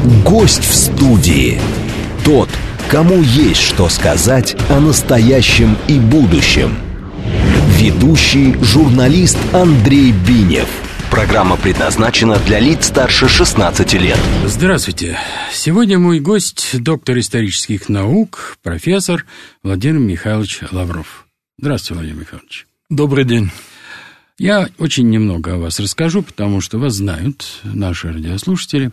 Гость в студии. Тот, кому есть что сказать о настоящем и будущем. Ведущий журналист Андрей Бинев. Программа предназначена для лиц старше 16 лет. Здравствуйте. Сегодня мой гость – доктор исторических наук, профессор Владимир Михайлович Лавров. Здравствуйте, Владимир Михайлович. Добрый день. Я очень немного о вас расскажу, потому что вас знают наши радиослушатели.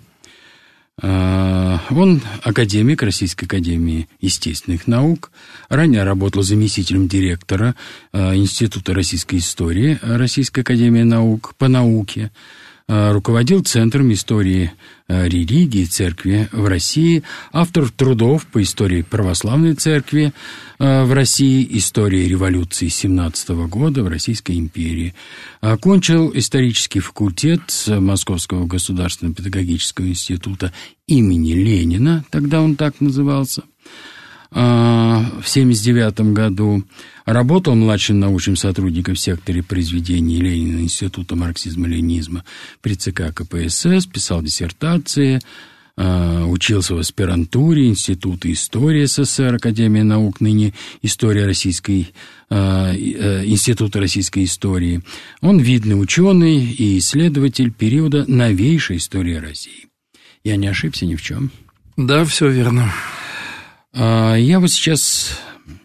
Он академик Российской академии естественных наук. Ранее работал заместителем директора Института российской истории Российской академии наук по науке. Руководил Центром истории религии и церкви в России, автор трудов по истории православной церкви в России, истории революции 17 года в Российской империи. Окончил исторический факультет Московского государственного педагогического института имени Ленина, тогда он так назывался, в 1979 году. Работал младшим научным сотрудником в секторе произведений Ленина Института марксизма-ленинизма при ЦК КПСС, писал диссертации, учился в аспирантуре Института истории СССР, Академия наук, ныне История Российской, Института российской истории. Он видный ученый и исследователь периода новейшей истории России. Я не ошибся ни в чем? Да, все верно. Я вот сейчас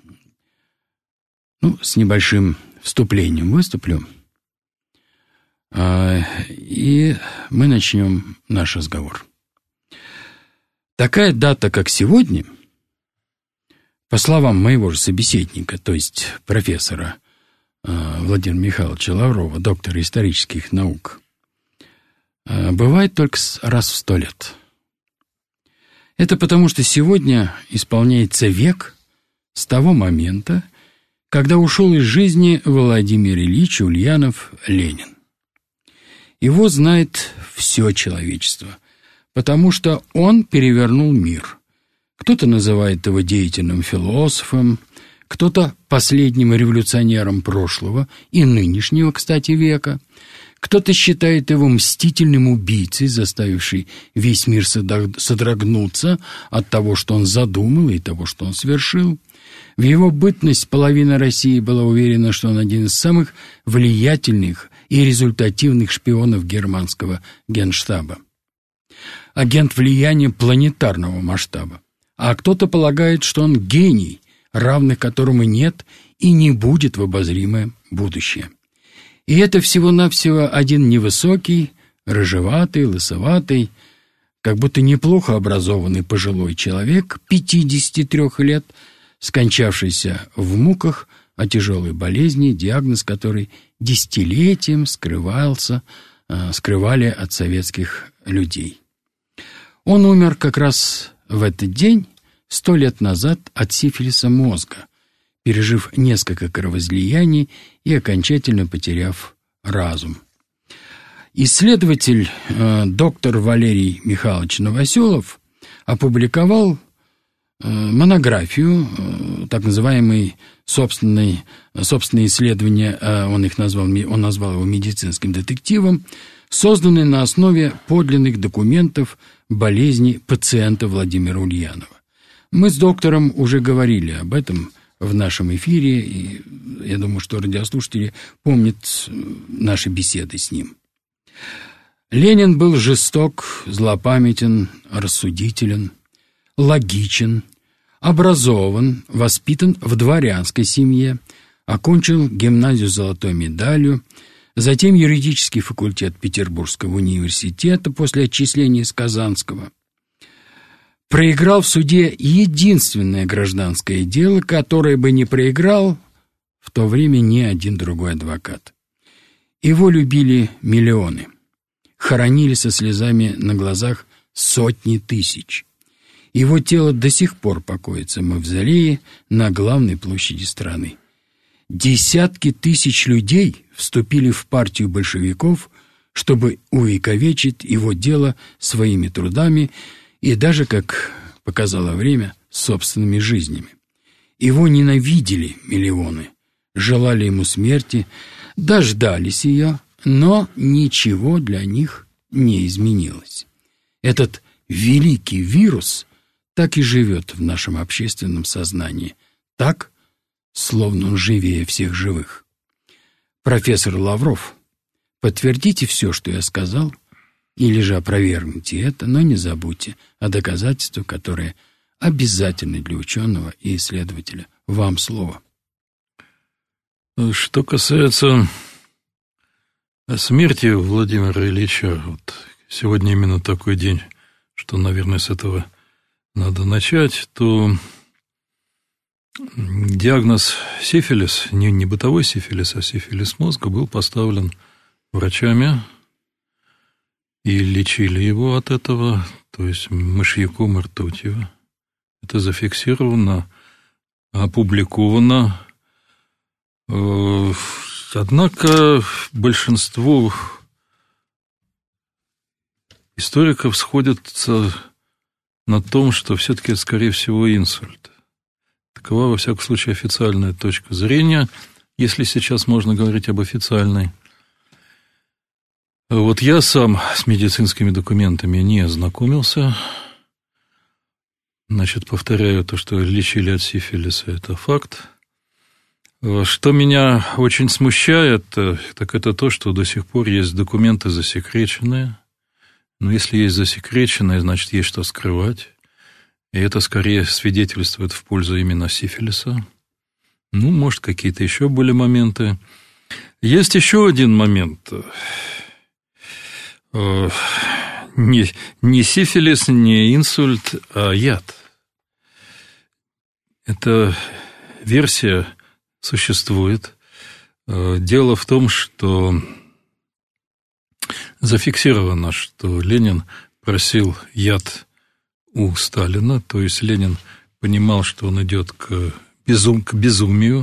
с небольшим вступлением выступлю, и мы начнем наш разговор. Такая дата, как сегодня, по словам моего же собеседника, то есть профессора Владимира Михайловича Лаврова, доктора исторических наук, бывает только раз в 100 лет. Это потому, что сегодня исполняется век с того момента, когда ушел из жизни Владимир Ильич Ульянов-Ленин. Его знает все человечество, потому что он перевернул мир. Кто-то называет его деятельным философом, кто-то последним революционером прошлого и нынешнего, кстати, века. Кто-то считает его мстительным убийцей, заставивший весь мир содрогнуться от того, что он задумал, и того, что он совершил. В его бытность половина России была уверена, что он один из самых влиятельных и результативных шпионов германского генштаба. Агент влияния планетарного масштаба. А кто-то полагает, что он гений, равных которому нет и не будет в обозримое будущее. И это всего-навсего один невысокий, рыжеватый, лысоватый, как будто неплохо образованный пожилой человек, 53 лет, скончавшийся в муках от тяжелой болезни, диагноз которой десятилетием скрывали от советских людей. Он умер как раз в этот день, 100 лет назад, от сифилиса мозга, пережив несколько кровоизлияний и окончательно потеряв разум. Исследователь доктор Валерий Михайлович Новоселов опубликовал монографию, так называемые собственные исследования, он назвал его медицинским детективом, созданный на основе подлинных документов болезни пациента Владимира Ульянова. Мы с доктором уже говорили об этом в нашем эфире, и я думаю, что радиослушатели помнят наши беседы с ним. Ленин был жесток, злопамятен, рассудителен, логичен, образован, воспитан в дворянской семье, окончил гимназию с золотой медалью, затем юридический факультет Петербургского университета после отчисления из Казанского. Проиграл в суде единственное гражданское дело, которое бы не проиграл в то время ни один другой адвокат. Его любили миллионы, хоронили со слезами на глазах сотни тысяч. Его тело до сих пор покоится в мавзолее на главной площади страны. Десятки тысяч людей вступили в партию большевиков, чтобы увековечить его дело своими трудами и даже, как показало время, собственными жизнями. Его ненавидели миллионы, желали ему смерти, дождались ее, но ничего для них не изменилось. Этот великий вирус так и живет в нашем общественном сознании. Так, словно он живее всех живых. Профессор Лавров, подтвердите все, что я сказал, или же опровергните это, но не забудьте о доказательствах, которые обязательны для ученого и исследователя. Вам слово. Что касается смерти Владимира Ильича, вот сегодня именно такой день, что, наверное, с этого надо начать, то диагноз сифилис, не бытовой сифилис, а сифилис мозга, был поставлен врачами, и лечили его от этого, то есть мышьяком и ртутью. Это зафиксировано, опубликовано. Однако большинство историков сходятся на том, что все-таки, скорее всего, инсульт. Такова, во всяком случае, официальная точка зрения, если сейчас можно говорить об официальной. Вот я сам с медицинскими документами не ознакомился. Значит, повторяю то, что лечили от сифилиса, это факт. Что меня очень смущает, так это то, что до сих пор есть документы засекреченные. Но если есть засекреченные, значит, есть что скрывать. И это скорее свидетельствует в пользу именно сифилиса. Ну, может, какие-то еще были моменты. Есть еще один момент. Не сифилис, не инсульт, а яд. Эта версия существует. Дело в том, что зафиксировано, что Ленин просил яд у Сталина, то есть Ленин понимал, что он идет к безумию,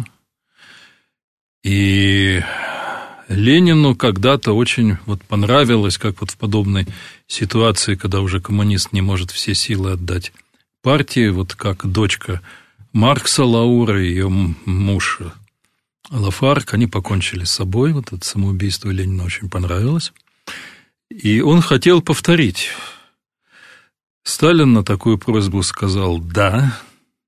и Ленину когда-то очень понравилось, как в подобной ситуации, когда уже коммунист не может все силы отдать партии, как дочка Маркса Лаура и ее муж Лафарг, они покончили с собой, это самоубийство Ленину очень понравилось, и он хотел повторить. Сталин на такую просьбу сказал «да»,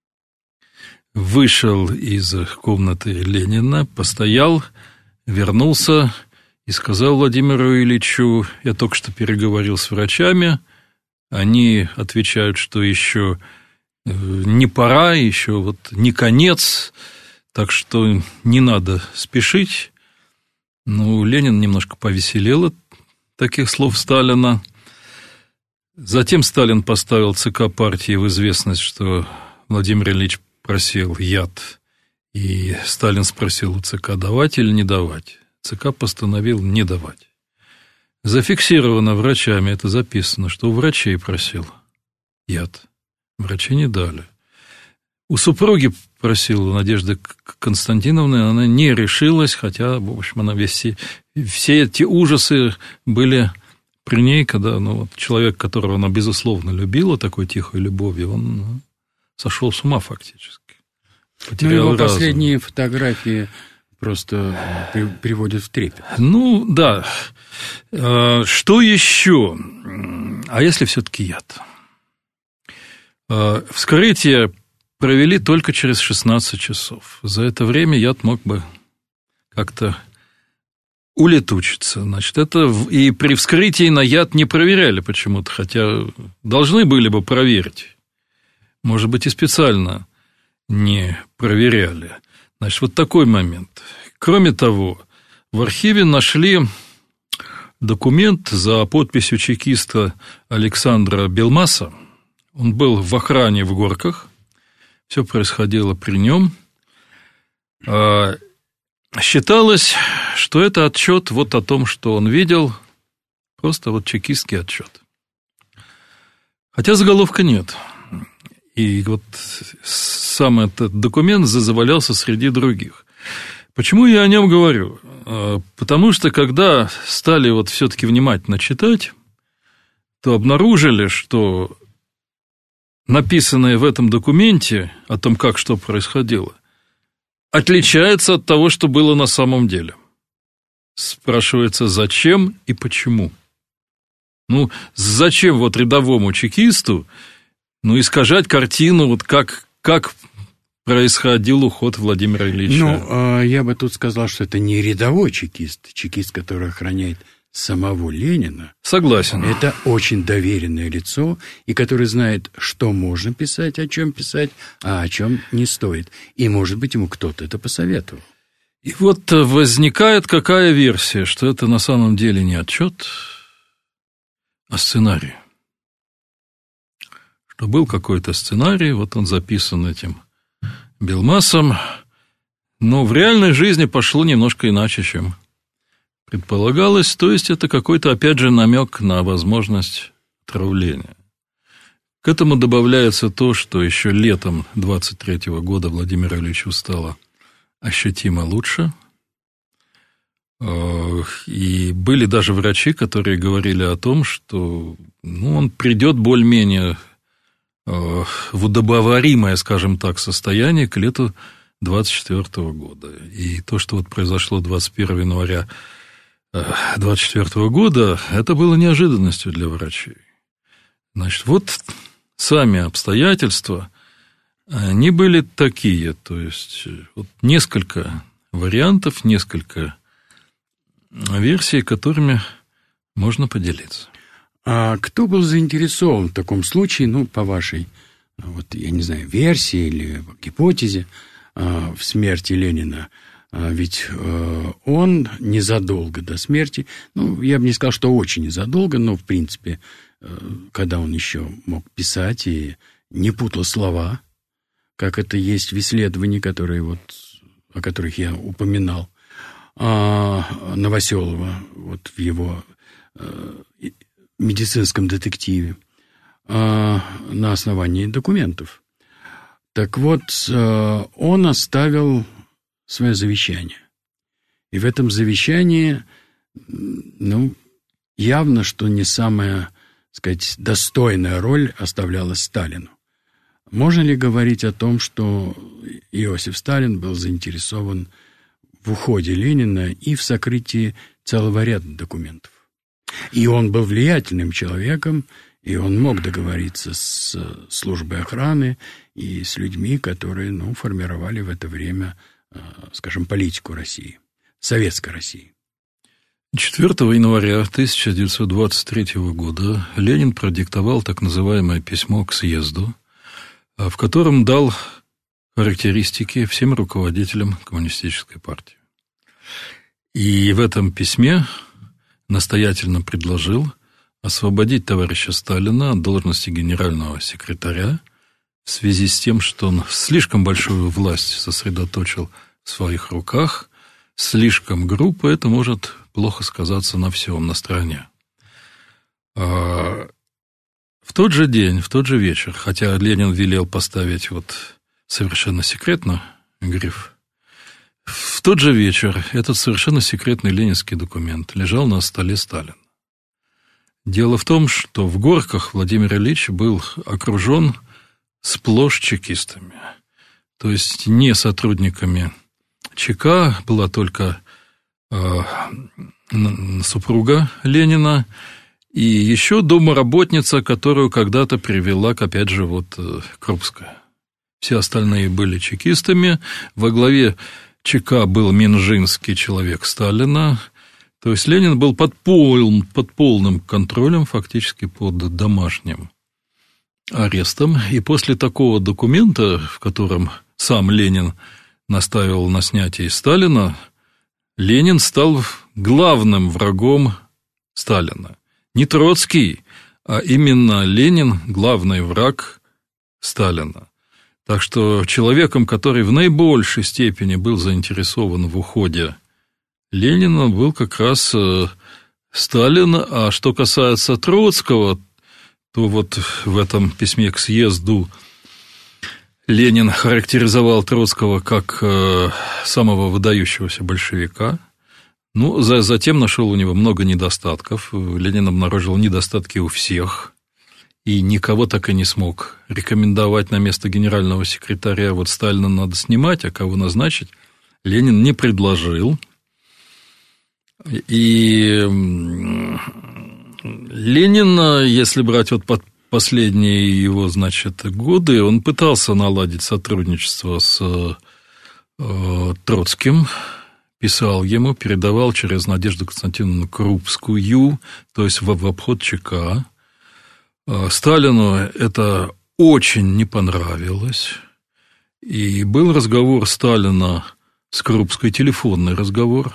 вышел из комнаты Ленина, постоял, вернулся и сказал Владимиру Ильичу: я только что переговорил с врачами, они отвечают, что еще не пора, еще не конец, так что не надо спешить. Ленин немножко повеселел от таких слов Сталина. Затем Сталин поставил ЦК партии в известность, что Владимир Ильич просил яд, и Сталин спросил у ЦК, давать или не давать. ЦК постановил не давать. Зафиксировано врачами, это записано, что у врачей просил яд. Врачи не дали. У супруги просила Надежды Константиновны, она не решилась, хотя, в общем, она все эти ужасы были при ней, когда человек, которого она, безусловно, любила такой тихой любовью, он сошел с ума фактически. Его последние фотографии просто приводят в трепет. Да. Что еще? А если все-таки яд? Вскрытие провели только через 16 часов. За это время яд мог бы как-то улетучиться. Значит, это и при вскрытии на яд не проверяли почему-то, хотя должны были бы проверить. Может быть, и специально не проверяли. Значит, такой момент. Кроме того, в архиве нашли документ за подписью чекиста Александра Белмаса. Он был в охране в Горках. Все происходило при нем. Считалось, что это отчет о том, что он видел, просто чекистский отчет. Хотя заголовка нет. И сам этот документ завалялся среди других. Почему я о нем говорю? Потому что, когда стали все-таки внимательно читать, то обнаружили, что написанное в этом документе о том, как что происходило, отличается от того, что было на самом деле. Спрашивается, зачем и почему. Ну, зачем вот рядовому чекисту, искажать картину, вот как происходил уход Владимира Ильича? Я бы тут сказал, что это не рядовой чекист, который охраняет самого Ленина. Согласен. Это очень доверенное лицо, и который знает, что можно писать, о чем писать, а о чем не стоит. И, может быть, ему кто-то это посоветовал. И вот возникает какая версия, что это на самом деле не отчет, а сценарий. Что был какой-то сценарий, вот он записан этим Белмасом, но в реальной жизни пошло немножко иначе, чем предполагалось, то есть это какой-то, опять же, намек на возможность отравления. К этому добавляется то, что еще летом 23 года Владимиру Ильичу стало ощутимо лучше. И были даже врачи, которые говорили о том, что он придет более-менее в удобоваримое, скажем так, состояние к лету 24 года. И то, что вот произошло 21 января 24 года, это было неожиданностью для врачей. Значит, вот сами обстоятельства, они были такие, то есть вот несколько вариантов, несколько версий, которыми можно поделиться. А кто был заинтересован в таком случае, по вашей, версии или гипотезе в смерти Ленина? Ведь он незадолго до смерти, я бы не сказал, что очень незадолго, но, в принципе, когда он еще мог писать и не путал слова, как это есть в исследовании, о которых я упоминал, Новоселова, в его медицинском детективе, на основании документов. Так вот, он оставил свое завещание. И в этом завещании, явно, что не самая, достойная роль оставлялась Сталину. Можно ли говорить о том, что Иосиф Сталин был заинтересован в уходе Ленина и в сокрытии целого ряда документов? И он был влиятельным человеком, и он мог договориться с службой охраны и с людьми, которые, формировали в это время, политику России, советской России. 4 января 1923 года Ленин продиктовал так называемое письмо к съезду, в котором дал характеристики всем руководителям Коммунистической партии. И в этом письме настоятельно предложил освободить товарища Сталина от должности генерального секретаря в связи с тем, что он слишком большую власть сосредоточил в своих руках, слишком грубо, это может плохо сказаться на всем, на стране. В тот же день, в тот же вечер, хотя Ленин велел поставить совершенно секретно гриф, в тот же вечер этот совершенно секретный ленинский документ лежал на столе Сталина. Дело в том, что в Горках Владимир Ильич был окружен сплошь чекистами, то есть не сотрудниками ЧК, была только супруга Ленина и еще домработница, которую когда-то привела, опять же, Крупская. Все остальные были чекистами. Во главе ЧК был Минжинский, человек Сталина. То есть Ленин был под полным контролем, фактически под домашним арестом. И после такого документа, в котором сам Ленин настаивал на снятии Сталина, Ленин стал главным врагом Сталина. Не Троцкий, а именно Ленин – главный враг Сталина. Так что человеком, который в наибольшей степени был заинтересован в уходе Ленина, был как раз Сталин. А что касается Троцкого, то в этом письме к съезду Ленин характеризовал Троцкого как самого выдающегося большевика. Затем нашел у него много недостатков. Ленин обнаружил недостатки у всех. И никого так и не смог рекомендовать на место генерального секретаря. Сталина надо снимать, а кого назначить Ленин не предложил. И Ленин, если брать вот под последние его, значит, годы, он пытался наладить сотрудничество с Троцким, писал ему, передавал через Надежду Константиновну Крупскую, то есть в обход ЧК. Сталину это очень не понравилось, и был разговор Сталина с Крупской, телефонный разговор,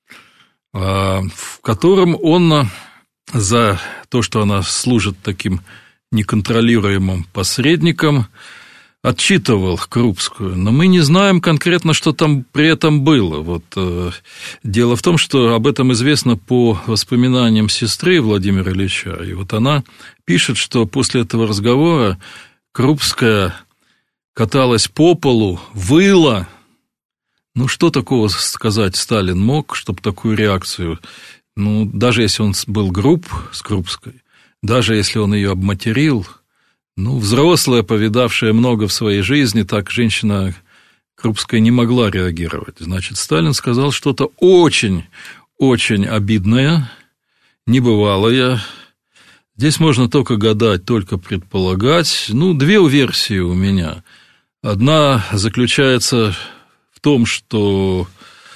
в котором он за то, что она служит таким неконтролируемым посредником, отчитывал Крупскую, но мы не знаем конкретно, что там при этом было. Вот, дело в том, что об этом известно по воспоминаниям сестры Владимира Ильича, и вот она пишет, что после этого разговора Крупская каталась по полу, выла. Ну, что такого сказать Сталин мог, чтобы такую реакцию, ну, даже если он был груб с Крупской, даже если он ее обматерил, ну, взрослая, повидавшая много в своей жизни, так женщина Крупская не могла реагировать. Значит, Сталин сказал что-то очень, очень обидное, небывалое. Здесь можно только гадать, только предполагать. Ну, две версии у меня. Одна заключается в том, что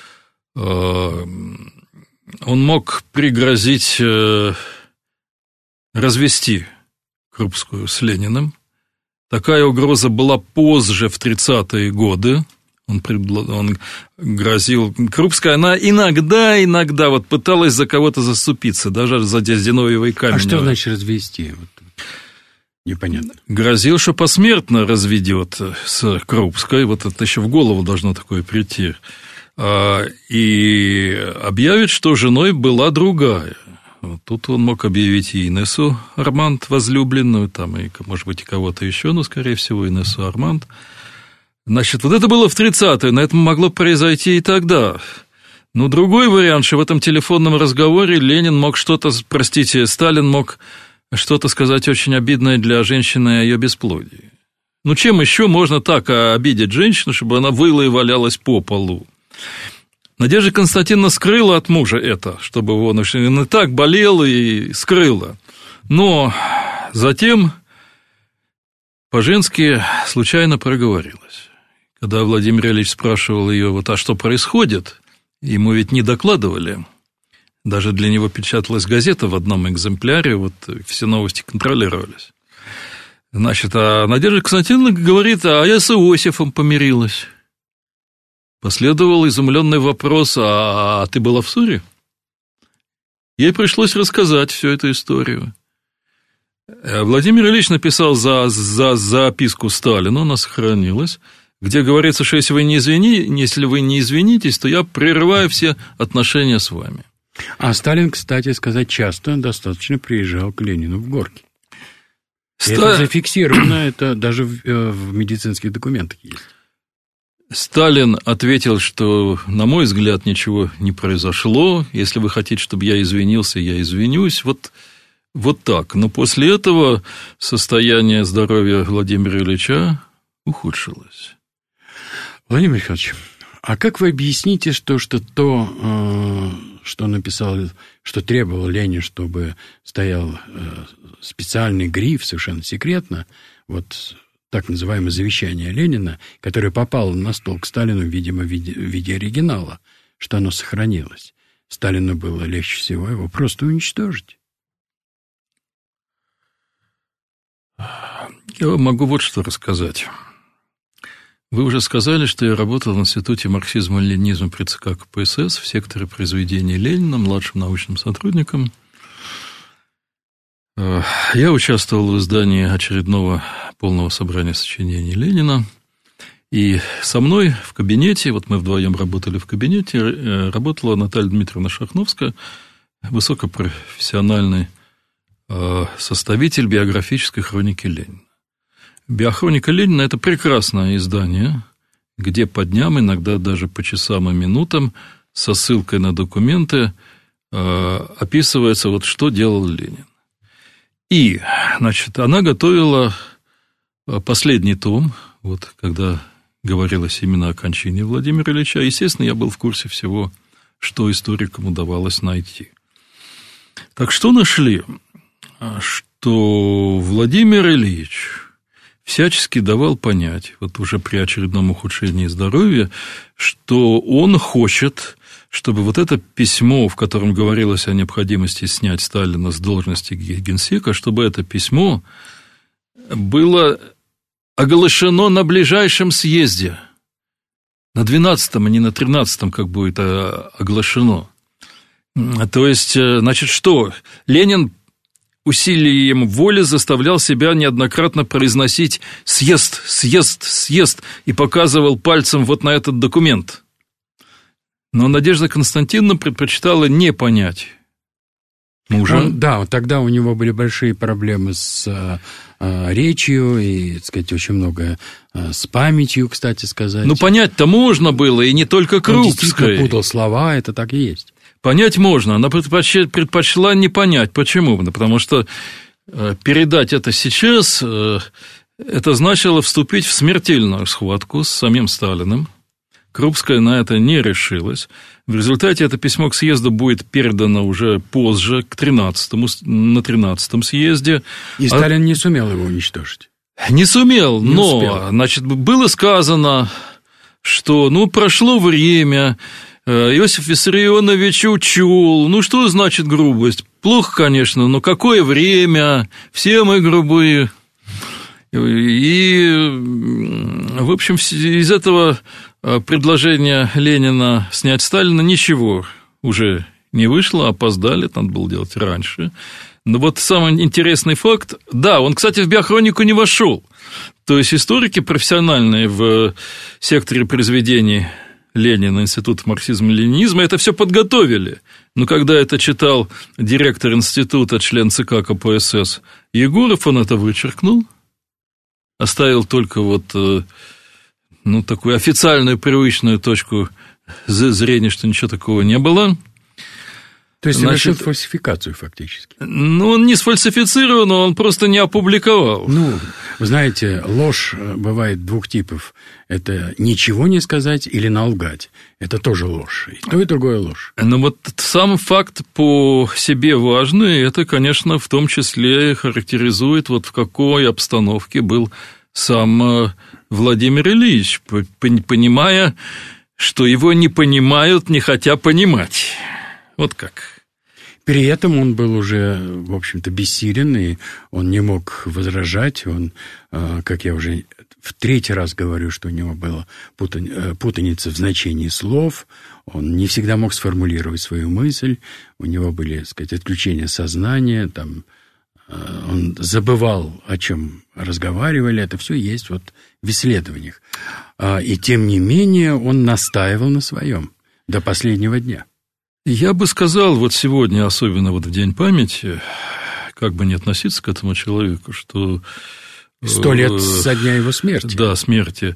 он мог пригрозить развести Крупскую с Лениным. Такая угроза была позже, в 30-е годы. Он грозил... Крупская, она иногда вот пыталась за кого-то заступиться, даже за Дяздиновьева и Каменева. А что значит развести? Непонятно. Грозил, что посмертно разведет с Крупской, вот это еще в голову должно такое прийти, и объявит, что женой была другая. Вот тут он мог объявить и Инессу Арманд возлюбленную, там, и, может быть, и кого-то еще, но, скорее всего, Инессу Арманд. Значит, вот это было в 30-е, на это могло произойти и тогда. Но другой вариант, что в этом телефонном разговоре Ленин мог что-то, Сталин мог что-то сказать очень обидное для женщины о ее бесплодии. Ну, чем еще можно так обидеть женщину, чтобы она выла и валялась по полу? Надежда Константиновна скрыла от мужа это, чтобы он и так болел и скрыла. Но затем по-женски случайно проговорилась. Когда Владимир Ильич спрашивал ее, вот, а что происходит, ему ведь не докладывали. Даже для него печаталась газета в одном экземпляре, вот все новости контролировались. Значит, а Надежда Константиновна говорит, а я с Иосифом помирилась. Последовал изумленный вопрос, а ты была в ссоре? Ей пришлось рассказать всю эту историю. Владимир Ильич написал записку Сталину, она сохранилась, где говорится, что если вы не извинитесь, то я прерываю все отношения с вами. А Сталин, кстати сказать, часто достаточно приезжал к Ленину в Горки. Это зафиксировано, это даже в медицинских документах есть. Сталин ответил, что, на мой взгляд, ничего не произошло. Если вы хотите, чтобы я извинился, я извинюсь. Вот так. Но после этого состояние здоровья Владимира Ильича ухудшилось. Владимир Михайлович, а как вы объясните, что написал, что требовал Ленин, чтобы стоял специальный гриф, совершенно секретно, вот так называемое завещание Ленина, которое попало на стол к Сталину, видимо, в виде оригинала, что оно сохранилось. Сталину было легче всего его просто уничтожить. Я вам могу вот что рассказать. Вы уже сказали, что я работал в Институте марксизма и ленинизма при ЦК КПСС в секторе произведений Ленина, младшим научным сотрудником. Я участвовал в издании очередного полного собрания сочинений Ленина, и со мной в кабинете, вот мы вдвоем работали в кабинете, работала Наталья Дмитриевна Шахновская, высокопрофессиональный составитель биографической хроники Ленина. Биохроника Ленина – это прекрасное издание, где по дням, иногда даже по часам и минутам, со ссылкой на документы описывается, вот что делал Ленин. И, значит, она готовила последний том, вот когда говорилось именно о кончине Владимира Ильича. Естественно, я был в курсе всего, что историкам удавалось найти. Так что нашли? Что Владимир Ильич всячески давал понять, вот уже при очередном ухудшении здоровья, что он хочет, чтобы вот это письмо, в котором говорилось о необходимости снять Сталина с должности генсека, чтобы это письмо было оглашено на ближайшем съезде, на 12-м, а не на 13-м, как будет оглашено. То есть, значит, что? Ленин усилием воли заставлял себя неоднократно произносить «съезд, съезд, съезд» и показывал пальцем вот на этот документ. Но Надежда Константиновна предпочитала не понять мужа. Да, тогда у него были большие проблемы с речью и, так сказать, очень много с памятью, кстати сказать. Ну, понять-то можно было, и не только Крупской. Он действительно путал слова, это так и есть. Понять можно, она предпочла не понять. Почему? Потому что передать это сейчас, это значило вступить в смертельную схватку с самим Сталиным. Крупская на это не решилась. В результате это письмо к съезду будет передано уже позже, на 13-м съезде. И Сталин не сумел его уничтожить. Не сумел, но, значит, было сказано, что, прошло время, Иосиф Виссарионович учел. Ну, что значит грубость? Плохо, конечно, но какое время? Все мы грубые. И, в общем, из этого предложения Ленина снять Сталина ничего уже не вышло, опоздали, надо было делать раньше. Но вот самый интересный факт, да, он, кстати, в биохронику не вошел. То есть историки профессиональные в секторе произведений Ленина, Института марксизма-ленинизма, это все подготовили. Но когда это читал директор института, член ЦК КПСС Егоров, он это вычеркнул, оставил только вот, такую официальную, привычную точку зрения, что ничего такого не было. То есть, совершил фальсификацию фактически. Он не сфальсифицировал, но он просто не опубликовал. Вы знаете, ложь бывает двух типов. Это ничего не сказать или налгать. Это тоже ложь. И то, и другое ложь. Но вот сам факт по себе важный, это, конечно, в том числе характеризует, вот в какой обстановке был сам Владимир Ильич, понимая, что его не понимают, не хотя понимать. Вот как. При этом он был уже, в общем-то, бессилен, и он не мог возражать. Он, как я уже в третий раз говорю, что у него была путаница в значении слов. Он не всегда мог сформулировать свою мысль. У него были, так сказать, отключения сознания. Он забывал, о чем разговаривали. Это все есть вот в исследованиях. И тем не менее он настаивал на своем до последнего дня. Я бы сказал, вот сегодня, особенно вот в День памяти, как бы не относиться к этому человеку, что... 100 лет со дня его смерти. Да, смерти.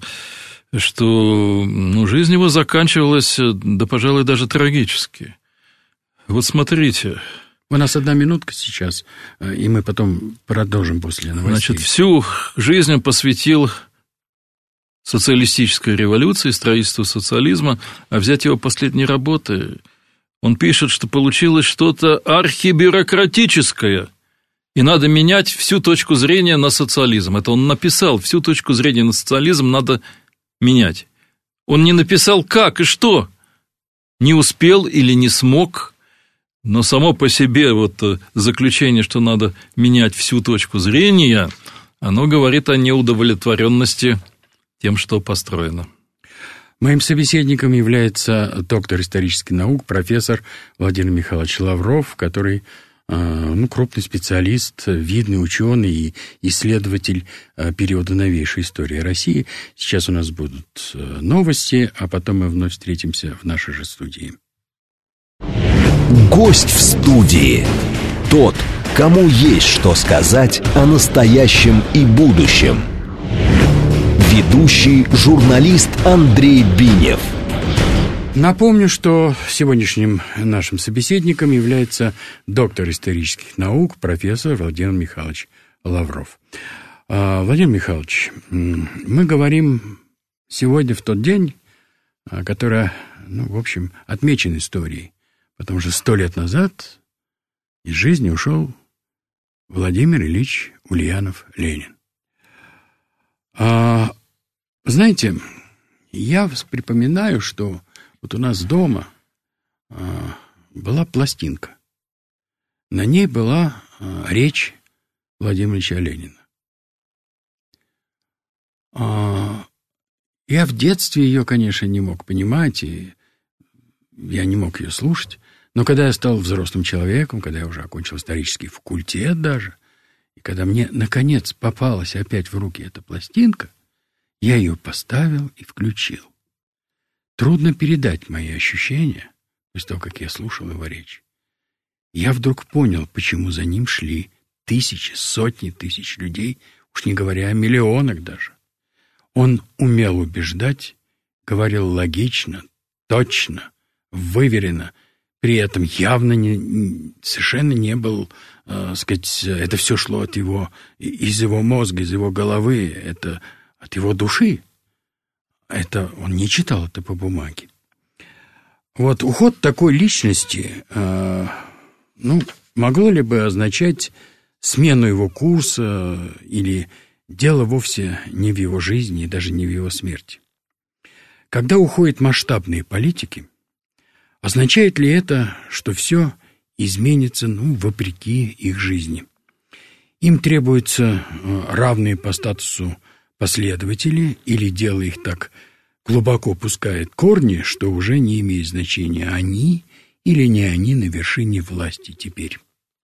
Что жизнь его заканчивалась, да, пожалуй, даже трагически. Вот смотрите. У нас 1 минутка сейчас, и мы потом продолжим после новостей. Значит, всю жизнь он посвятил социалистической революции, строительству социализма, а взять его последние работы... Он пишет, что получилось что-то архибюрократическое, и надо менять всю точку зрения на социализм. Это он написал, всю точку зрения на социализм надо менять. Он не написал, как и что. Не успел или не смог, но само по себе вот заключение, что надо менять всю точку зрения, оно говорит о неудовлетворенности тем, что построено. Моим собеседником является доктор исторических наук, профессор Владимир Михайлович Лавров, который крупный специалист, видный ученый и исследователь периода новейшей истории России. Сейчас у нас будут новости, а потом мы вновь встретимся в нашей же студии. Гость в студии. Тот, кому есть что сказать о настоящем и будущем. Ведущий журналист Андрей Бинев. Напомню, что сегодняшним нашим собеседником является доктор исторических наук, профессор Владимир Михайлович Лавров. Владимир Михайлович, мы говорим сегодня в тот день, который, в общем, отмечен историей, потому что 100 лет назад из жизни ушел Владимир Ильич Ульянов-Ленин. Знаете, я припоминаю, что вот у нас дома была пластинка. На ней была речь Владимира Ильича Ленина. Я в детстве ее, конечно, не мог понимать, и я не мог ее слушать. Но когда я стал взрослым человеком, когда я уже окончил исторический факультет даже, и когда мне, наконец, попалась опять в руки эта пластинка, я ее поставил и включил. Трудно передать мои ощущения после того, как я слушал его речь. Я вдруг понял, почему за ним шли тысячи, сотни тысяч людей, уж не говоря о миллионах даже. Он умел убеждать, говорил логично, точно, выверенно, при этом явно совершенно не был, сказать, это все шло от его, из его мозга, из его головы, это от его души. Это он не читал это по бумаге. Вот уход такой личности, могло ли бы означать смену его курса или дело вовсе не в его жизни и даже не в его смерти? Когда уходят масштабные политики, означает ли это, что все изменится, вопреки их жизни? Им требуются равные по статусу последователи, или дело их так глубоко пускает корни, что уже не имеет значения, они или не они на вершине власти теперь?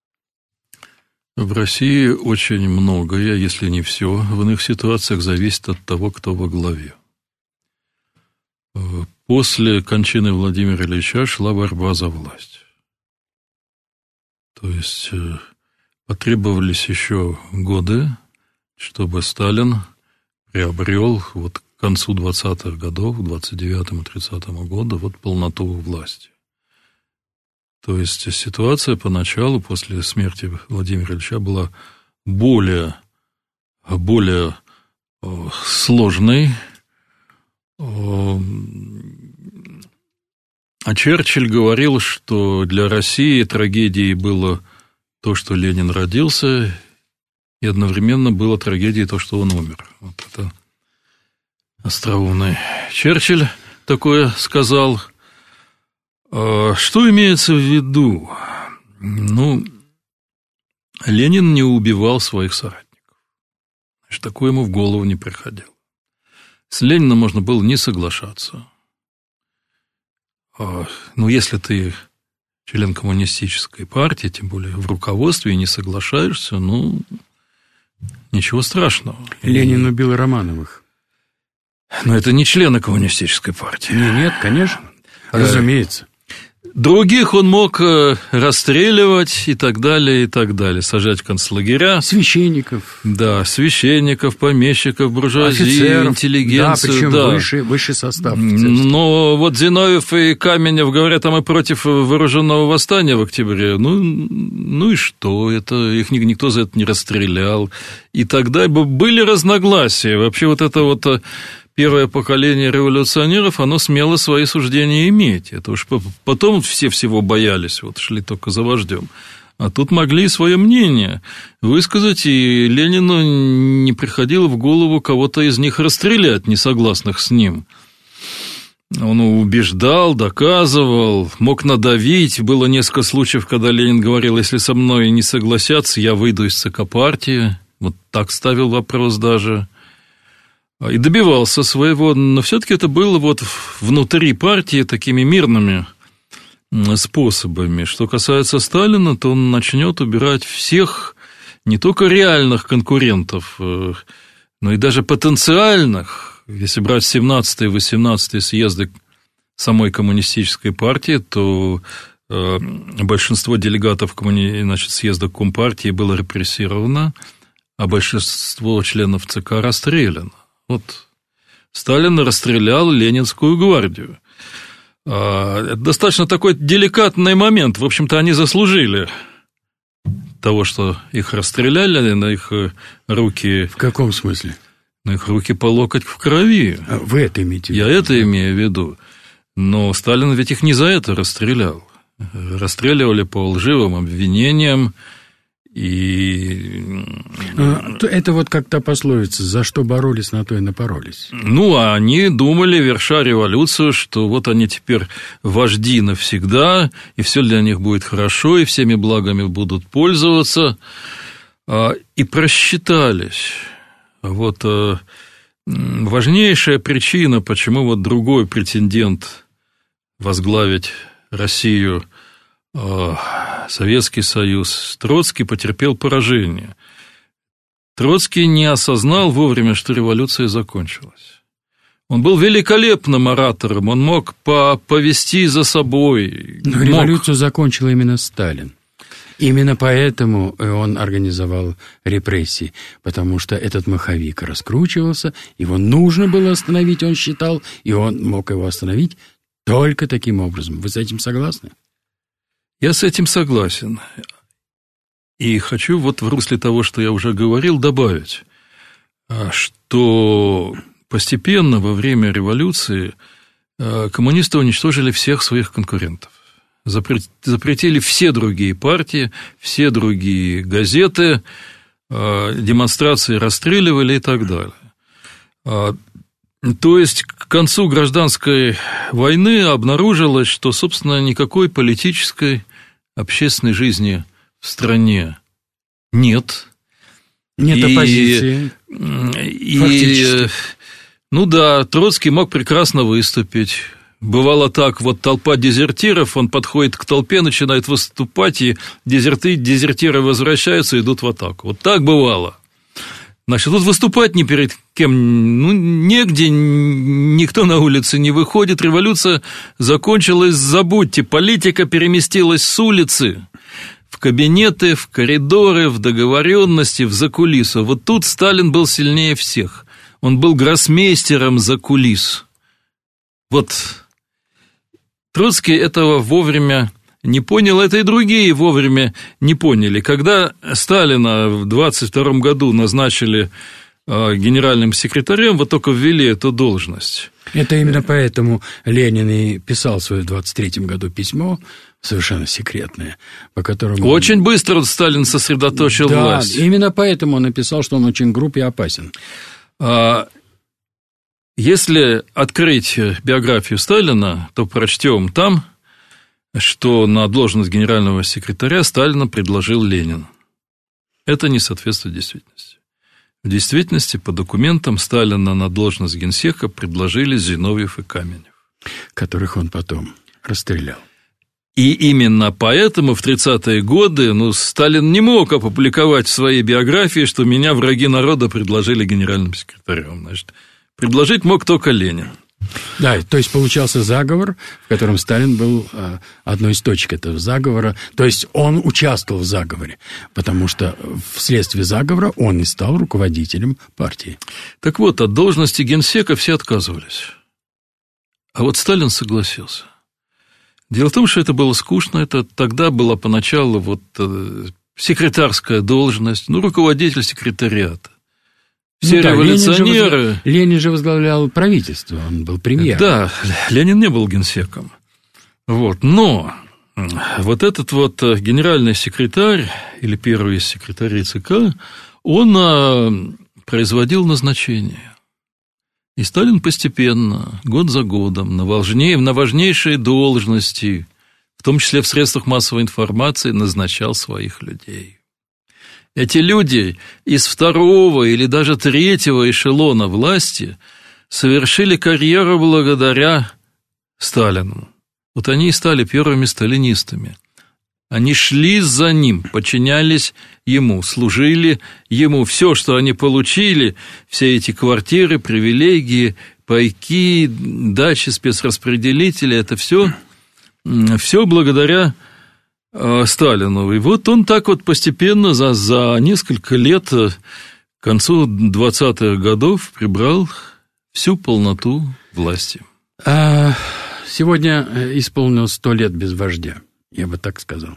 В России очень многое, если не все, в иных ситуациях зависит от того, кто во главе. После кончины Владимира Ильича шла борьба за власть. То есть потребовались еще годы, чтобы Сталин приобрел вот к концу 20-х годов, к 29-му, 30-му году, полноту власти. То есть ситуация поначалу, после смерти Владимира Ильича, была более сложной. А Черчилль говорил, что для России трагедией было то, что Ленин родился, и одновременно было трагедией то, что он умер. Вот это остроумный Черчилль такое сказал. Что имеется в виду? Ленин не убивал своих соратников. Такое ему в голову не приходило. С Лениным можно было не соглашаться. Если ты член коммунистической партии, тем более в руководстве, и не соглашаешься, ничего страшного. Ленин убил Романовых. Но это не члены коммунистической партии. Нет, конечно. Разумеется. Других он мог расстреливать и так далее, сажать в концлагеря. Священников. Да, священников, помещиков, буржуазию, офицеров, интеллигенцию. Да, причем высший состав. Но вот Зиновьев и Каменев говорят, мы против вооруженного восстания в октябре. И что? Их никто за это не расстрелял. И тогда были разногласия. Вообще первое поколение революционеров, оно смело свои суждения иметь. Это уж потом все всего боялись, шли только за вождем. А тут могли свое мнение высказать, и Ленину не приходило в голову кого-то из них расстрелять, несогласных с ним. Он убеждал, доказывал, мог надавить. Было несколько случаев, когда Ленин говорил, если со мной не согласятся, я выйду из ЦК партии. Вот так ставил вопрос даже. И добивался своего, но все-таки это было внутри партии такими мирными способами. Что касается Сталина, то он начнет убирать всех, не только реальных конкурентов, но и даже потенциальных. Если брать 17-й и 18-й съезды самой коммунистической партии, то большинство делегатов съезда Компартии было репрессировано, а большинство членов ЦК расстреляно. Сталин расстрелял Ленинскую гвардию. Это достаточно такой деликатный момент. В общем-то, они заслужили того, что их расстреляли, на их руки... В каком смысле? На их руки по локоть в крови. Вы это имеете в виду? Я это имею в виду. Но Сталин ведь их не за это расстрелял. расстреливали по лживым обвинениям. И... Это вот как та пословица: за что боролись, на то и напоролись. Ну, а они думали, верша революцию, что вот они теперь вожди навсегда, и все для них будет хорошо, и всеми благами будут пользоваться, и просчитались. Вот важнейшая причина, почему вот другой претендент возглавить Россию, Советский Союз, Троцкий, потерпел поражение. Троцкий не осознал вовремя, что революция закончилась. Он был великолепным оратором, он мог повести за собой. Но революцию закончил именно Сталин. Именно поэтому он организовал репрессии, потому что этот маховик раскручивался, его нужно было остановить, он считал, и он мог его остановить только таким образом. Вы с этим согласны? Я с этим согласен. И хочу вот в русле того, что я уже говорил, добавить, что постепенно во время революции коммунисты уничтожили всех своих конкурентов. Запретили все другие партии, все другие газеты, демонстрации расстреливали и так далее. То есть, к концу гражданской войны обнаружилось, что, собственно, никакой политической, общественной жизни в стране нет. Нет оппозиции. Фактически. Ну да, Троцкий мог прекрасно выступить. Бывало так, вот толпа дезертиров, он подходит к толпе, начинает выступать, и дезертиры возвращаются и идут в атаку. Вот так бывало. Значит, тут выступать ни перед кем, негде, никто на улице не выходит, революция закончилась, забудьте, политика переместилась с улицы в кабинеты, в коридоры, в договоренности, в закулису. Вот тут Сталин был сильнее всех, он был гроссмейстером закулис. Вот Троцкий этого вовремя не понял, это и другие вовремя не поняли. Когда Сталина в 1922 году назначили генеральным секретарем, вот только ввели эту должность. Это именно поэтому Ленин и писал в своем 1923 году письмо, совершенно секретное, по которому... Очень быстро Сталин сосредоточил власть. Да, именно поэтому он написал, что он очень груб и опасен. Если открыть биографию Сталина, то прочтем там, что на должность генерального секретаря Сталина предложил Ленин. Это не соответствует действительности. В действительности, по документам, Сталина на должность генсека предложили Зиновьев и Каменев, которых он потом расстрелял. И именно поэтому в 30-е годы Сталин не мог опубликовать в своей биографии, что меня враги народа предложили генеральным секретарем. Значит, предложить мог только Ленин. Да, то есть получался заговор, в котором Сталин был одной из точек этого заговора. То есть он участвовал в заговоре, потому что вследствие заговора он и стал руководителем партии. Так вот, от должности генсека все отказывались. А вот Сталин согласился. Дело в том, что это было скучно, это тогда была поначалу секретарская должность, руководитель секретариата. Все революционеры... Ленин же возглавлял правительство, он был премьером. Да, Ленин не был генсеком. Но вот этот генеральный секретарь, или первый из секретарей ЦК, он производил назначение. И Сталин постепенно, год за годом, на важнейшие должности, в том числе в средствах массовой информации, назначал своих людей. Эти люди из второго или даже третьего эшелона власти совершили карьеру благодаря Сталину. Вот они и стали первыми сталинистами. Они шли за ним, подчинялись ему, служили ему. Все, что они получили, все эти квартиры, привилегии, пайки, дачи, спецраспределители, это все благодаря Сталину. И вот он так постепенно за несколько лет к концу 20-х годов прибрал всю полноту власти. Сегодня исполнилось 100 лет без вождя, я бы так сказал.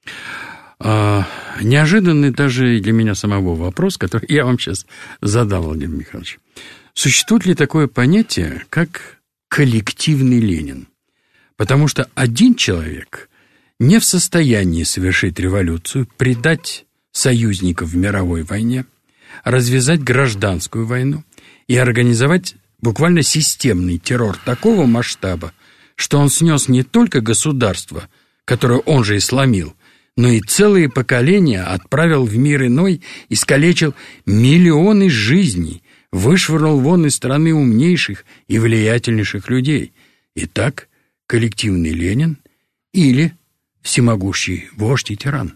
Неожиданный даже для меня самого вопрос, который я вам сейчас задал, Владимир Михайлович. Существует ли такое понятие, как коллективный Ленин? Потому что один человек не в состоянии совершить революцию, предать союзников в мировой войне, развязать гражданскую войну и организовать буквально системный террор такого масштаба, что он снес не только государство, которое он же и сломил, но и целые поколения отправил в мир иной, искалечил миллионы жизней, вышвырнул вон из страны умнейших и влиятельнейших людей. Итак, коллективный Ленин или всемогущий вождь и тиран.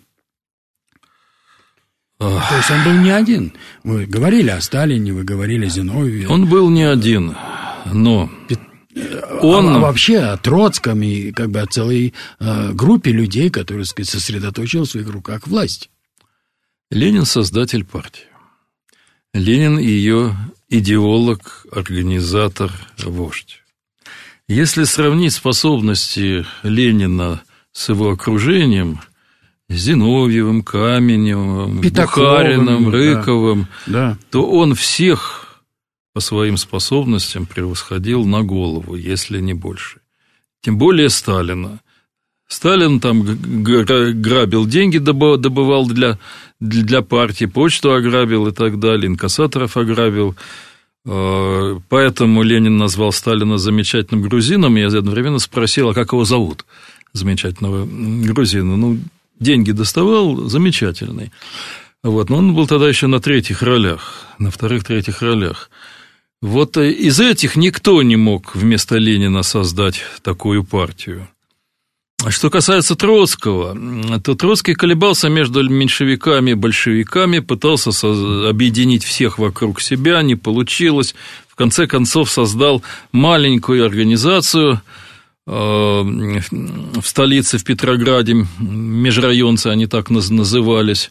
То есть он был не один. Вы говорили о Сталине, вы говорили о Зиновьеве. Он был не один, но... А вообще о Троцком и как бы о целой группе людей, которые, так сказать, сосредоточили в своих руках власть. Ленин – создатель партии. Ленин – ее идеолог, организатор, вождь. Если сравнить способности Ленина с его окружением, Зиновьевым, Каменевым, Бухариным, Рыковым, да. То он всех по своим способностям превосходил на голову, если не больше. Тем более Сталина. Сталин там грабил деньги, добывал для партии, почту ограбил и так далее, инкассаторов ограбил. Поэтому Ленин назвал Сталина замечательным грузином, и я одновременно спросил, а как его зовут, замечательного грузина. Деньги доставал, замечательный. Вот. Но он был тогда еще на третьих ролях, на вторых-третьих ролях. Вот из этих никто не мог вместо Ленина создать такую партию. А что касается Троцкого, то Троцкий колебался между меньшевиками и большевиками, пытался объединить всех вокруг себя, не получилось. В конце концов создал маленькую организацию в столице, в Петрограде, межрайонцы они так назывались.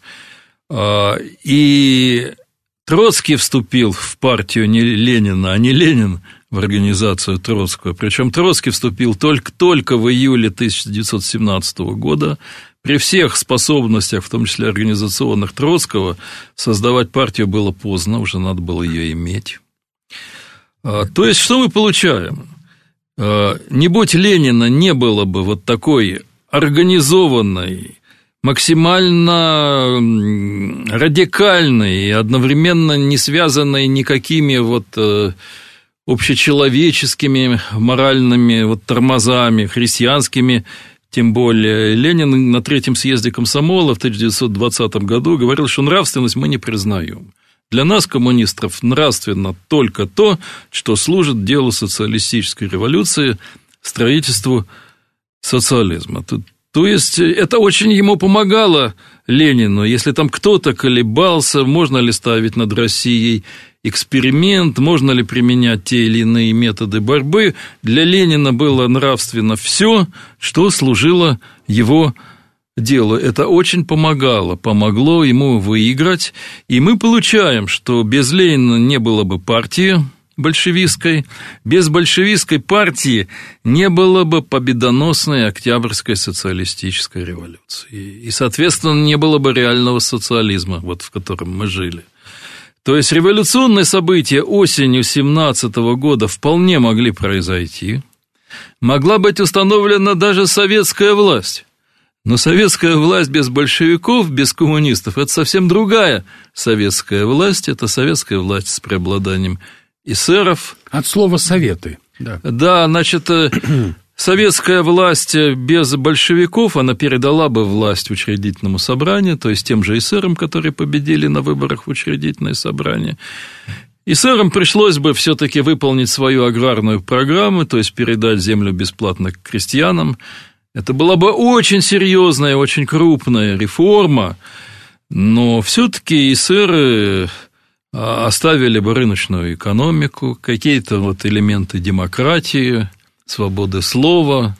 И Троцкий вступил в партию не Ленина, а не Ленин в организацию Троцкого. Причем Троцкий вступил только в июле 1917 года. При всех способностях, в том числе организационных, Троцкого, создавать партию было поздно, уже надо было ее иметь. То есть, что мы получаем? Не будь Ленина, не было бы вот такой организованной, максимально радикальной и одновременно не связанной никакими вот общечеловеческими моральными вот тормозами, христианскими, тем более. Ленин на Третьем съезде комсомола в 1920 году говорил, что нравственность мы не признаем. Для нас, коммунистов, нравственно только то, что служит делу социалистической революции, строительству социализма. То есть, это очень ему помогало, Ленину. Если там кто-то колебался, можно ли ставить над Россией эксперимент, можно ли применять те или иные методы борьбы, для Ленина было нравственно все, что служило его делу. Это очень помогло ему выиграть. И мы получаем, что без Ленина не было бы партии большевистской, без большевистской партии не было бы победоносной Октябрьской социалистической революции. И, соответственно, не было бы реального социализма, вот в котором мы жили. То есть, революционные события осенью 1917 года вполне могли произойти. Могла быть установлена даже советская власть. Но советская власть без большевиков, без коммунистов – это совсем другая советская власть. Это советская власть с преобладанием эсеров. От слова «советы». Да, значит, советская власть без большевиков, она передала бы власть учредительному собранию, то есть тем же эсерам, которые победили на выборах в учредительное собрание. Эсерам пришлось бы все-таки выполнить свою аграрную программу, то есть передать землю бесплатно к крестьянам. Это была бы очень серьезная, очень крупная реформа, но все-таки эсеры оставили бы рыночную экономику, какие-то вот элементы демократии, свободы слова.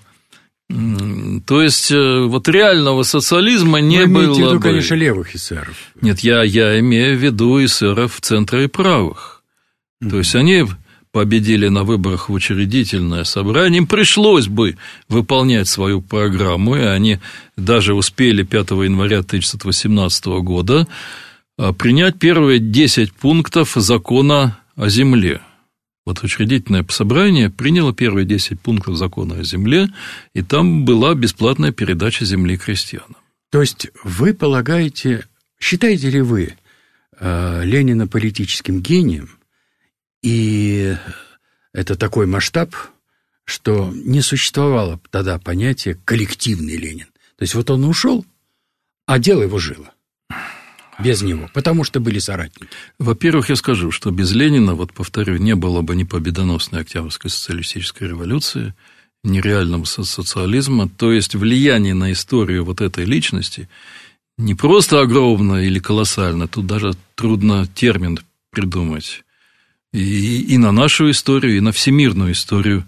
То есть, вот реального социализма не было бы. Вы имеете в виду, конечно, левых эсеров. Нет, я имею в виду эсеров центра и правых. То есть, они победили на выборах в учредительное собрание, им пришлось бы выполнять свою программу, и они даже успели 5 января 1918 года принять первые 10 пунктов закона о земле. Вот учредительное собрание приняло первые 10 пунктов закона о земле, и там была бесплатная передача земли крестьянам. То есть вы полагаете, считаете ли вы Ленина политическим гением, и это такой масштаб, что не существовало тогда понятия коллективный Ленин? То есть вот он ушел, а дело его жило без него, потому что были соратники. Во-первых, я скажу, что без Ленина, вот повторю, не было бы ни победоносной Октябрьской социалистической революции, ни реального социализма. То есть влияние на историю вот этой личности не просто огромное или колоссальное, тут даже трудно термин придумать. И на нашу историю, и на всемирную историю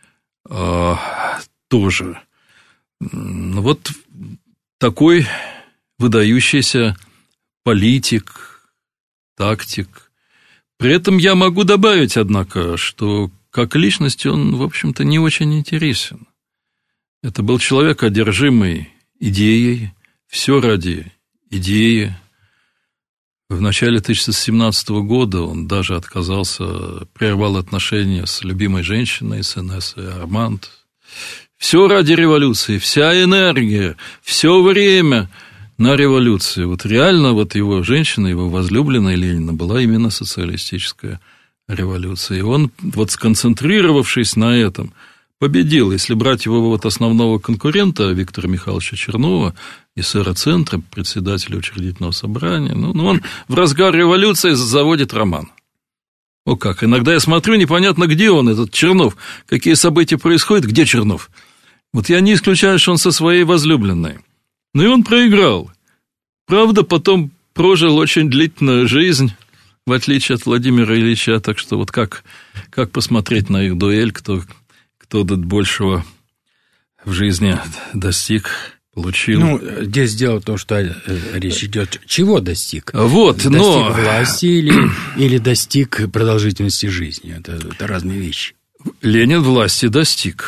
тоже. Вот такой выдающийся политик, тактик. При этом я могу добавить, однако, что как личность он, в общем-то, не очень интересен. Это был человек, одержимый идеей, все ради идеи. В начале 1917 года он даже отказался, прервал отношения с любимой женщиной, с Инессой Арманд. Все ради революции, вся энергия, все время на революции. Вот реально вот его женщина, его возлюбленная Ленина была именно социалистическая революция. И он, вот сконцентрировавшись на этом, победил. Если брать его вот основного конкурента Виктора Михайловича Чернова, эсера Центра, председателя учредительного собрания, он в разгар революции заводит роман. О как! Иногда я смотрю, непонятно, где он, этот Чернов, какие события происходят, где Чернов. Вот я не исключаю, что он со своей возлюбленной. И он проиграл. Правда, потом прожил очень длительную жизнь, в отличие от Владимира Ильича. Так что вот как посмотреть на их дуэль, кто большего в жизни достиг, получил. Здесь дело в том, что речь идет, чего достиг? Вот, достиг власти или достиг продолжительности жизни? Это разные вещи. Ленин власти достиг.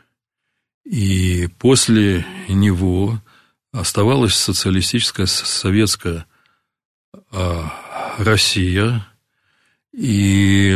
И после него оставалась социалистическая советская Россия. И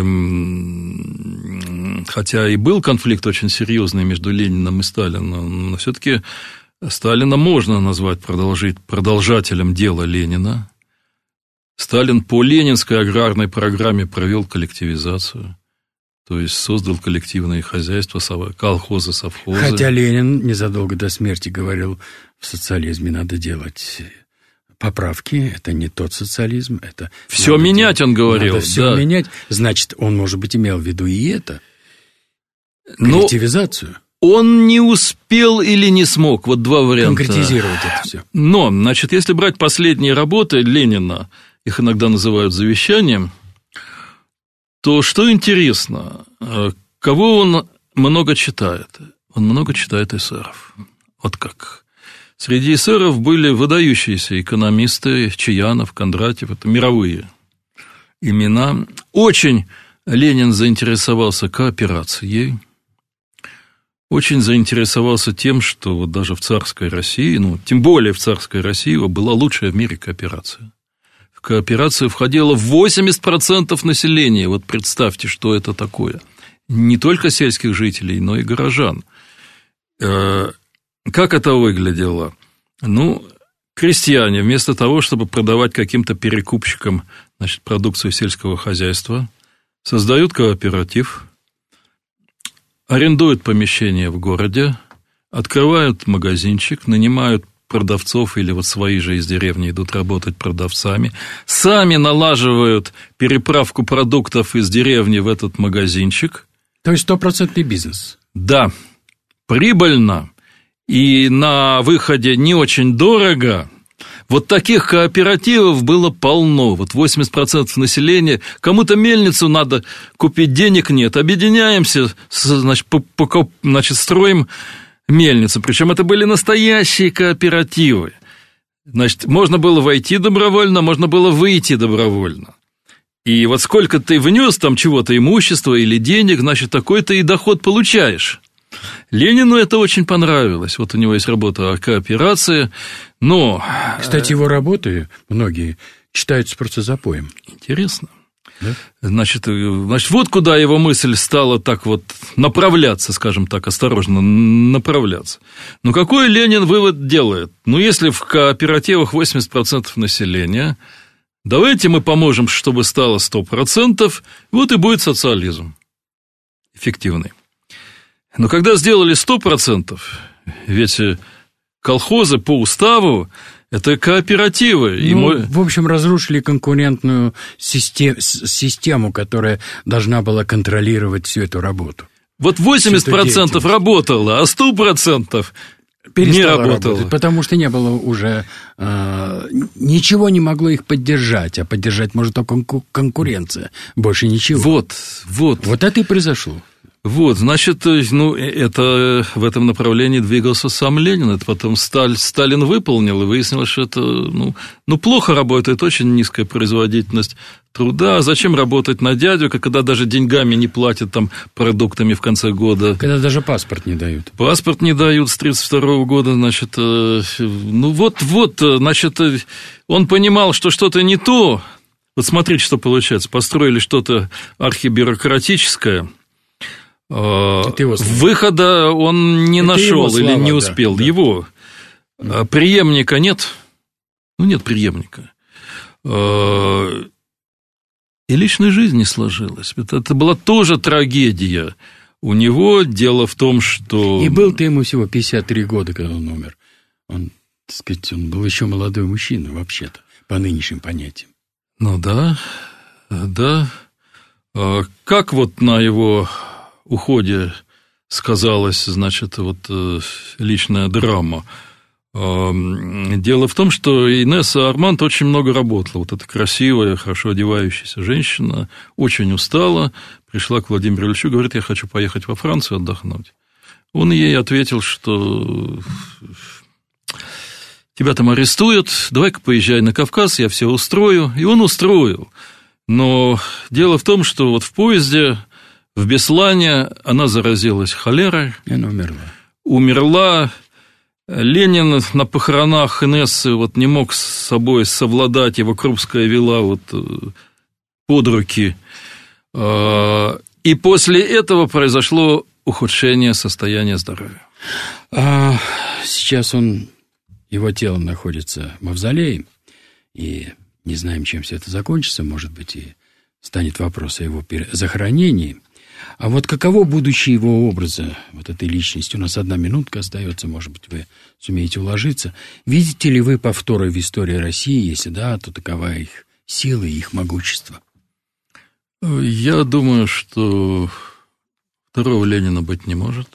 хотя и был конфликт очень серьезный между Лениным и Сталином, но все-таки Сталина можно назвать продолжателем дела Ленина. Сталин по ленинской аграрной программе провел коллективизацию, то есть создал коллективные хозяйства, колхозы, совхозы. Хотя Ленин незадолго до смерти говорил, в социализме надо делать поправки, это не тот социализм, это... Все менять, он говорил. Надо все менять, значит, он, может быть, имел в виду и это, коллективизацию. Он не успел или не смог, вот два варианта. Конкретизировать это все. Но, значит, если брать последние работы Ленина, их иногда называют завещанием, то что интересно, кого он много читает? Он много читает эсеров. Вот как. Среди эсеров были выдающиеся экономисты, Чаянов, Кондратьев, это мировые имена. Очень Ленин заинтересовался кооперацией, очень заинтересовался тем, что вот даже в царской России, тем более в царской России, была лучшая в мире кооперация. В кооперацию входило 80% населения. Вот представьте, что это такое. Не только сельских жителей, но и горожан. Как это выглядело? Крестьяне вместо того, чтобы продавать каким-то перекупщикам, продукцию сельского хозяйства, создают кооператив, арендуют помещение в городе, открывают магазинчик, нанимают продавцов или вот свои же из деревни идут работать продавцами, сами налаживают переправку продуктов из деревни в этот магазинчик. То есть 100% бизнес. Да, прибыльно. И на выходе не очень дорого. Вот таких кооперативов было полно. Вот 80% населения. Кому-то мельницу надо купить, денег нет. Объединяемся, строим мельницу. Причем это были настоящие кооперативы. Можно было войти добровольно, можно было выйти добровольно. И вот сколько ты внес там чего-то, имущества или денег, такой-то и доход получаешь. Ленину это очень понравилось. Вот у него есть работа о кооперации, но... Кстати, его работы, многие, читаются просто запоем. Интересно. Да? Значит, вот куда его мысль стала так вот направляться, скажем так, осторожно направляться. Ну, какой Ленин вывод делает? Ну, если в кооперативах 80% населения, давайте мы поможем, чтобы стало 100%, вот и будет социализм эффективный. Но когда сделали 100%, ведь колхозы по уставу – это кооперативы. В общем, разрушили конкурентную систему, которая должна была контролировать всю эту работу. Вот 80% работало, а 100% не работало. Работать, потому что не было уже... ничего не могло их поддержать, а поддержать может только конкуренция. Больше ничего. Вот это и произошло. Вот, значит, ну, это в этом направлении двигался сам Ленин, это потом Сталин выполнил, и выяснилось, что это, ну, плохо работает, очень низкая производительность труда. А зачем работать на дядю, когда даже деньгами не платят, там, продуктами в конце года? Когда даже паспорт не дают. Паспорт не дают с 1932 года, значит, значит, он понимал, что что-то не то. Вот смотрите, что получается, построили что-то архибюрократическое. Выхода он не нашел или не успел. Да. Его преемника нет. Ну, нет преемника. И личная жизнь не сложилась. Это была тоже трагедия. У него дело в том, что... И был-то ему всего 53 года, когда он умер. Он, так сказать, он был еще молодой мужчина, вообще-то, по нынешним понятиям. Ну, да. Как вот на его уходе сказалась, значит, вот личная драма. Дело в том, что Инесса Арманд очень много работала. Вот эта красивая, хорошо одевающаяся женщина очень устала, пришла к Владимиру Ильичу, говорит, я хочу поехать во Францию отдохнуть. Он ей ответил, что тебя там арестуют, давай-ка поезжай на Кавказ, я все устрою. И он устроил. Но дело в том, что вот в поезде в Беслане она заразилась холерой. И она умерла. Ленин на похоронах Инессы вот не мог с собой совладать, его Крупская вела вот под руки. И после этого произошло ухудшение состояния здоровья. Сейчас его тело находится в мавзолее, и не знаем, чем все это закончится, может быть, и станет вопрос о его захоронении. А вот каково будущее его образа, вот этой личности? У нас 1 минутка остается, может быть, вы сумеете уложиться. Видите ли вы повторы в истории России? Если да, то такова их сила и их могущество. Я думаю, что второго Ленина быть не может.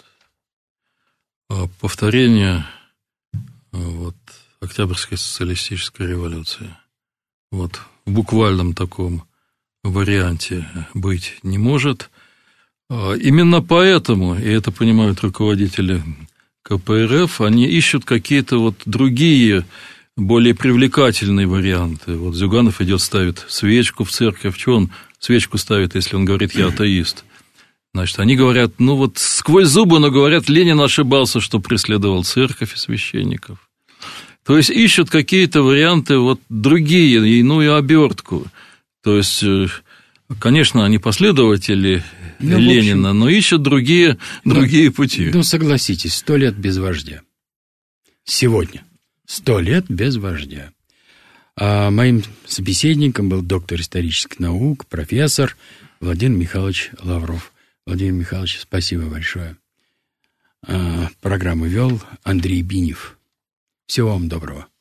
Повторение вот, Октябрьской социалистической революции вот, в буквальном таком варианте быть не может. Именно поэтому, и это понимают руководители КПРФ, они ищут какие-то вот другие, более привлекательные варианты. Вот Зюганов идет, ставит свечку в церковь. Чего он свечку ставит, если он говорит «я атеист»? Значит, они говорят, ну вот сквозь зубы, но говорят, Ленин ошибался, что преследовал церковь и священников. То есть ищут какие-то варианты вот другие, иную обертку. То есть... Конечно, они последователи Ленина, но ищут другие пути. Ну, согласитесь, 100 лет без вождя. Сегодня 100 лет без вождя. А моим собеседником был доктор исторических наук, профессор Владимир Михайлович Лавров. Владимир Михайлович, спасибо большое. Программу вел Андрей Бинев. Всего вам доброго.